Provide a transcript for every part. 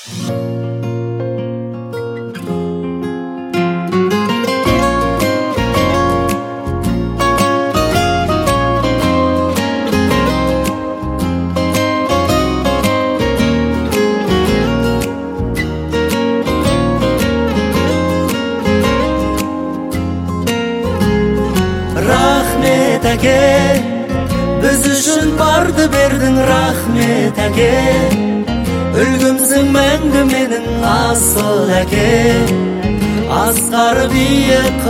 Рахмет әке, біз үшін барды бердің, рахмет әке. Үлгімсің мәңгі менің асыл әке, асқар биік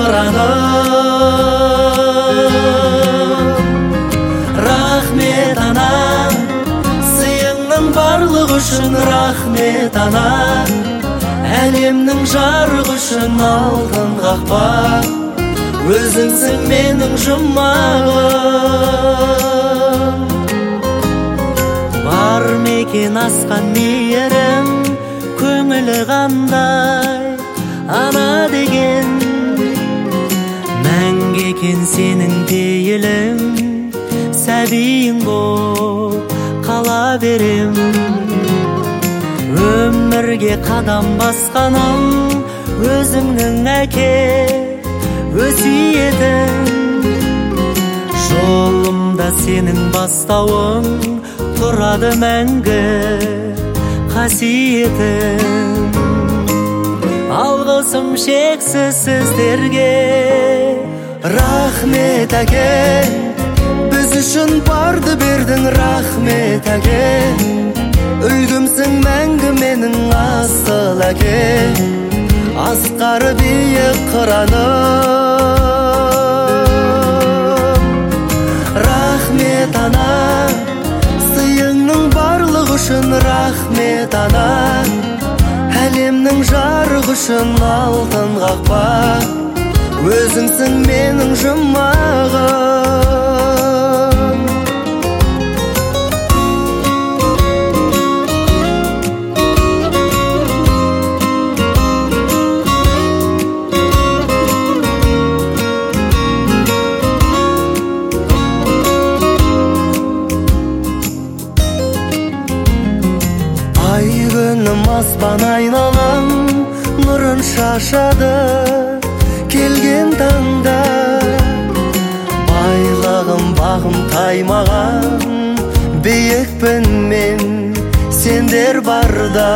қыраным. Рахмет ана, сыйыңның барлық үшін, рахмет ана. Әлемнің жарығы үшін алтын қақпа, өзіңсің менің жұмағым. Бар мекен асқан мейірім, көңілі қандай ана деген. Мәңгі екен сенің пейілің, сәбиің боп қала берем. Өмірге қадам басқаным, өзіңнің әке өсиетің. Жолымда сенің бастауың, тұрады мәңгі қасиетің. Алғысым шексіз сіздерге, рахмет әке. Біз үшін барды бердің, рахмет әке. Үлгімсің мәңгі менің асыл әке, асқар биік қыраным. Рахмет ана, сыйыңның барлық үшін, рахмет ана. Әлемнің жарығы үшін алтын қақпа, өзіңсің менің жұмағым. Ай күнім аспан айналам, нұрын шашады келген таңда. Байлығым бағым таймаған, биікпін мен сендер барда.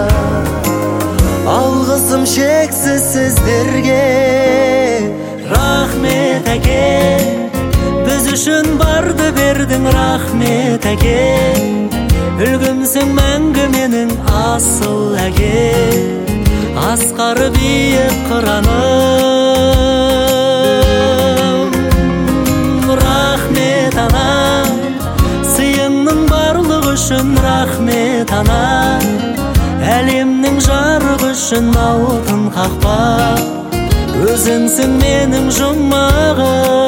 Алғысым шексіз сіздерге, рахмет әке. Біз үшін барды бердің, рахмет әке. Үлгімсің мәңгі менің асыл әке, асқар биік қыраным. Рахмет ана, сыйыңның барлық үшін, рахмет ана. Әлемнің жарығы үшін алтын қақпа, өзіңсің менің жұмағым.